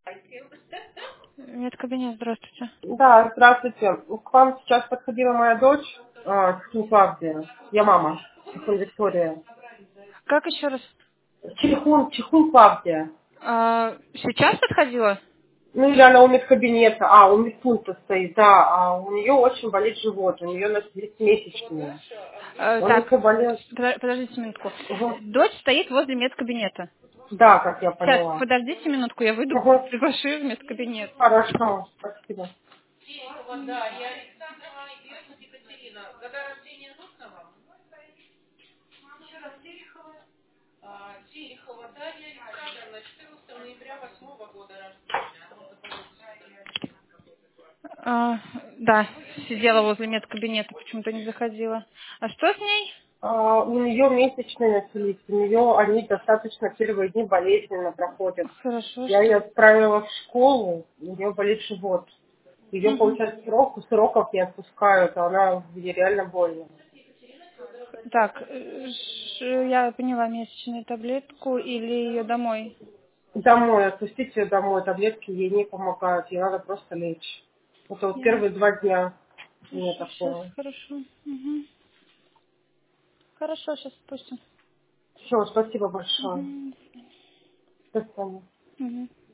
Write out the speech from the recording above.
Медкабинет, здравствуйте. Да, здравствуйте. К вам сейчас подходила моя дочь с Клавдия. Я мама, Чихун Виктория. Как еще раз? Чихун Клавдия. Сейчас подходила? Ну или она у медкабинета, у медпункта стоит, да, а у нее очень болит живот, у нее на 10 месячные. Он Так, еще болел. подождите минутку. Угу. Дочь стоит возле медкабинета. Да, как я Сейчас, поняла. подождите минутку, я выйду, Угу. приглашу ее в медкабинет. Хорошо, спасибо. Да, сидела возле медкабинета, почему-то не заходила. А что с ней? У нее месячные начались, у нее они достаточно первые дни болезненно проходят. Хорошо, Я что... ее отправила в школу, у нее болит живот. Ее, Мгм. получается, с уроков не отпускают, а она ей реально больно. Так, я поняла, месячную таблетку или ее домой? Домой, отпустите ее домой, таблетки ей не помогают, ей надо просто лечь. Это вот Я... первые 2 дня у меня Хорошо, сейчас, такое. хорошо. Мгм. Хорошо, сейчас спустим. Все, спасибо большое. Мгм. До свидания. Мгм.